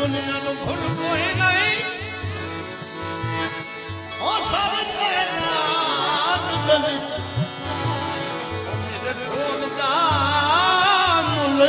दुनिया नु भूल कोई नहीं ओ सारे कायनात दे विच मेरे ढोल दा मुल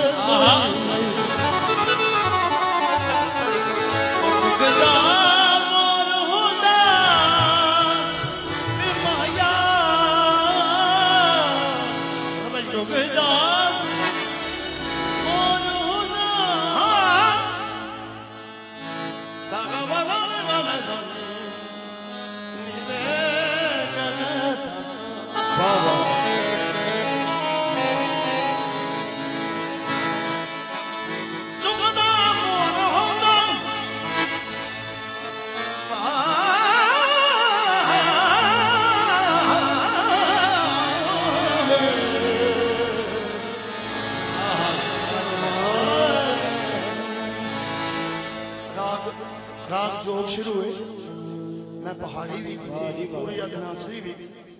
राग जोग शुरू हुए मैं पहाड़ी भी पूरी अधनासरी भी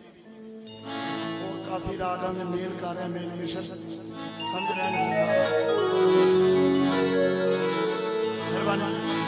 और काफी रागा में मेल कर रहे मेल मिशन समझ रहे हैं मेहरबानी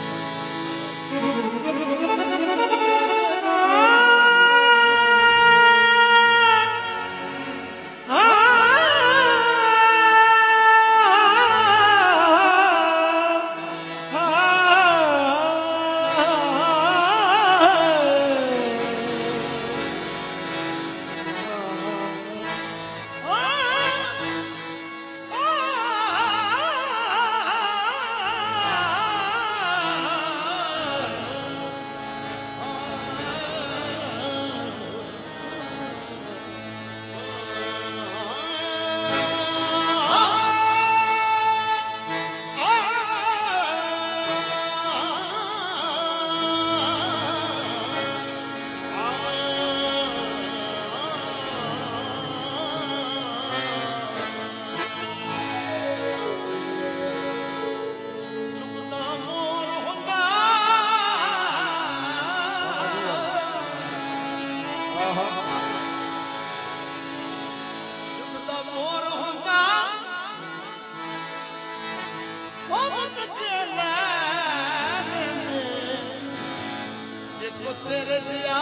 तेरे दिया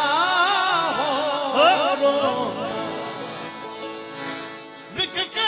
हो विक के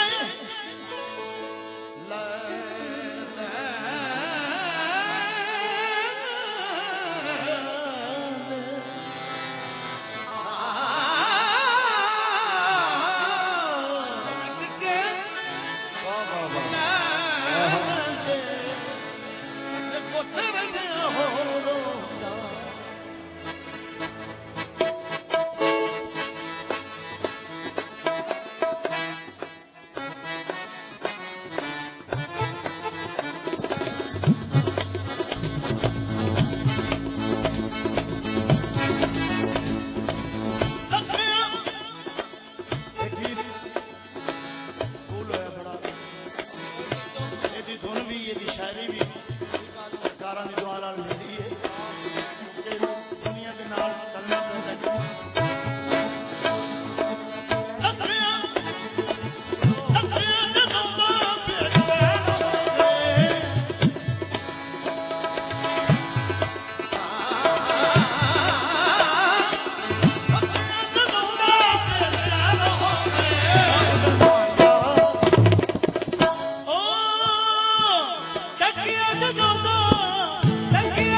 Thank you.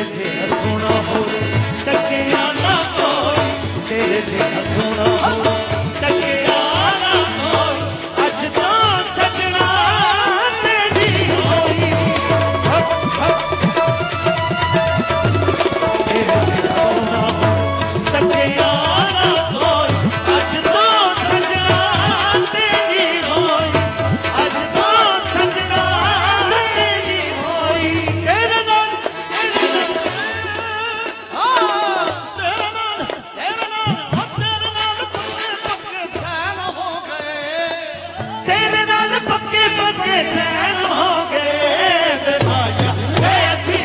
जिहा सोना हो टकिया ना कोई, तेरे जिहा सोना हो टकिया ना कोई, अज तो सजना तेरी होई। तेरे जिहा सोना हो टकिया ना कोई, अज तो सजना तेरी होई, अज तो सजना तेरी होई। तेरे नाल पक्के पक्के सैन हो गए वे माया वे असी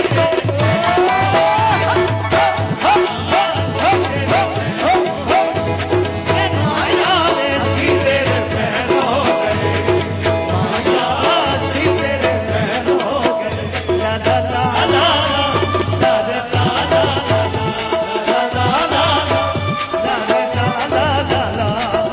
माया वे असी तेरे फैन हो गए, माया असी तेरे फैन हो गए। ला ला ला ला ला ला ला ला ला ला ला ला ला ला।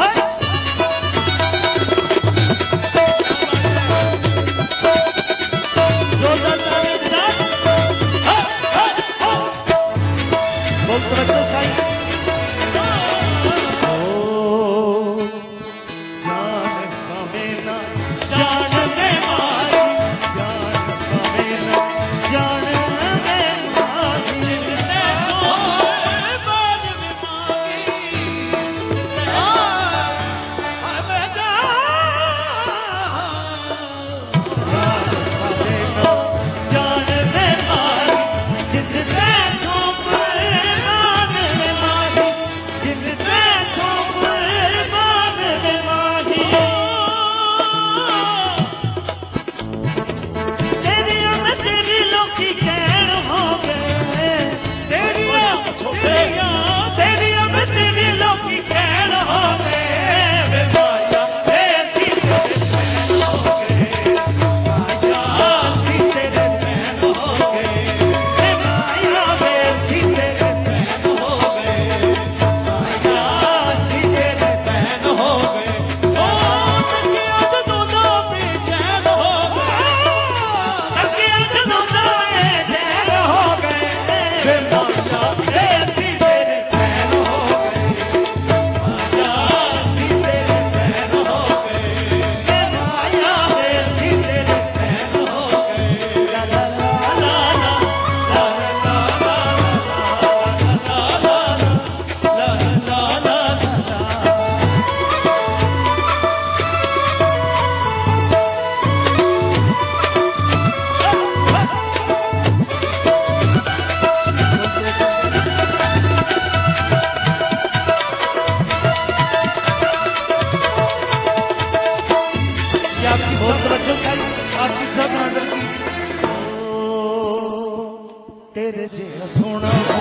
तेरे जिहा सोना हो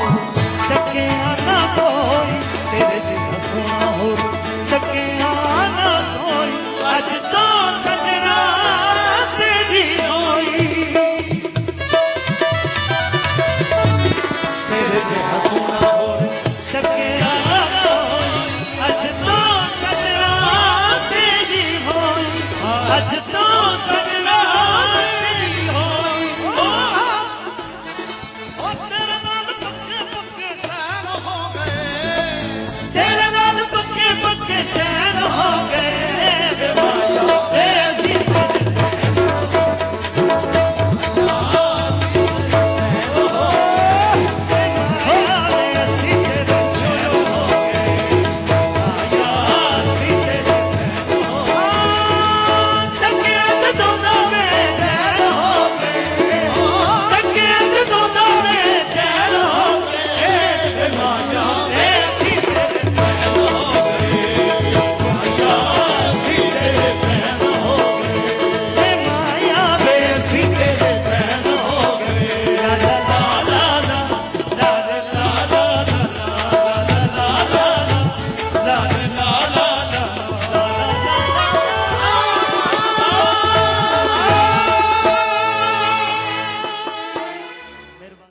टकिया ना कोई, तेरे जिहा सोना हो टकिया ना कोई, अज तो